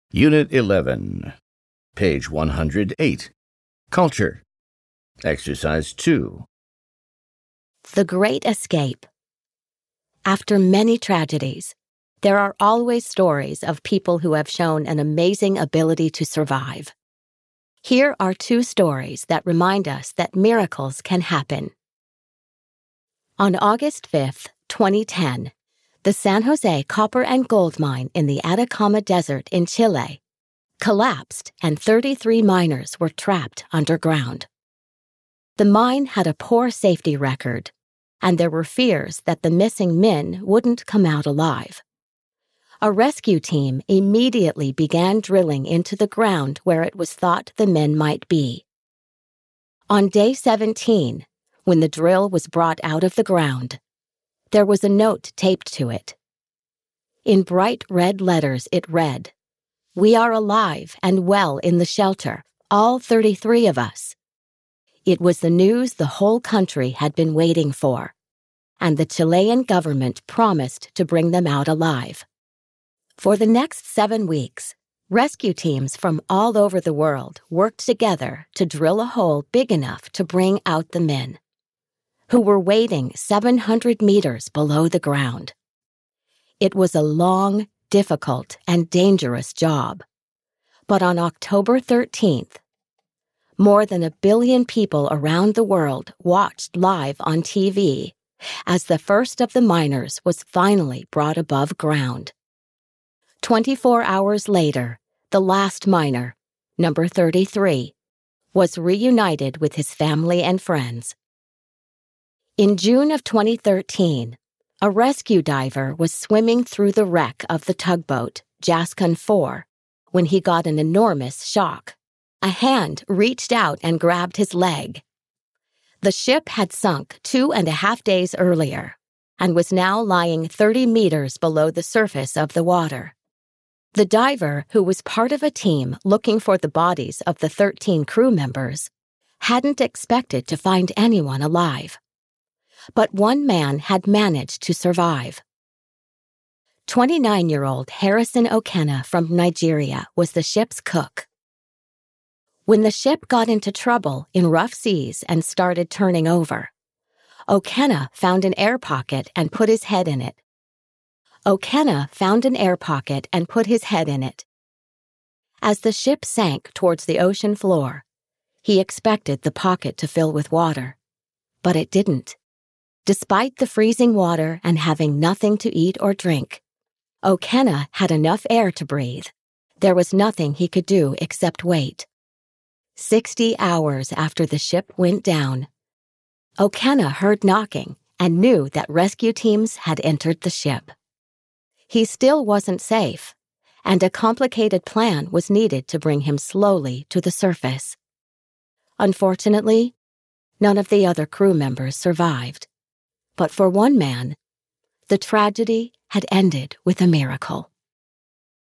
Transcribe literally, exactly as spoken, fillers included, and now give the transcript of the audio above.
Unit eleven, page one hundred eight. Culture. Exercise two. The Great Escape. After many tragedies, there are always stories of people who have shown an amazing ability to survive. Here are two stories that remind us that miracles can happen. On August fifth, twenty ten, the San Jose copper and gold mine in the Atacama Desert in Chile collapsed and thirty-three miners were trapped underground. The mine had a poor safety record, and there were fears that the missing men wouldn't come out alive. A rescue team immediately began drilling into the ground where it was thought the men might be. On day seventeen, when the drill was brought out of the ground, there was a note taped to it. In bright red letters it read, "We are alive and well in the shelter, all thirty-three of us." It was the news the whole country had been waiting for, and the Chilean government promised to bring them out alive. For the next seven weeks, rescue teams from all over the world worked together to drill a hole big enough to bring out the men, who were waiting seven hundred meters below the ground. It was a long, difficult, and dangerous job. But on October thirteenth, more than a billion people around the world watched live on T V as the first of the miners was finally brought above ground. Twenty-four hours later, the last miner, number thirty-three, was reunited with his family and friends. In June of twenty thirteen, a rescue diver was swimming through the wreck of the tugboat, Jascon four, when he got an enormous shock. A hand reached out and grabbed his leg. The ship had sunk two and a half days earlier and was now lying thirty meters below the surface of the water. The diver, who was part of a team looking for the bodies of the thirteen crew members, hadn't expected to find anyone alive. But one man had managed to survive. twenty-nine-year-old Harrison Okena from Nigeria was the ship's cook. When the ship got into trouble in rough seas and started turning over, Okena found an air pocket and put his head in it. Okena found an air pocket and put his head in it. As the ship sank towards the ocean floor, he expected the pocket to fill with water, but it didn't. Despite the freezing water and having nothing to eat or drink, Okena had enough air to breathe. There was nothing he could do except wait. Sixty hours after the ship went down, Okena heard knocking and knew that rescue teams had entered the ship. He still wasn't safe, and a complicated plan was needed to bring him slowly to the surface. Unfortunately, none of the other crew members survived. But for one man, the tragedy had ended with a miracle.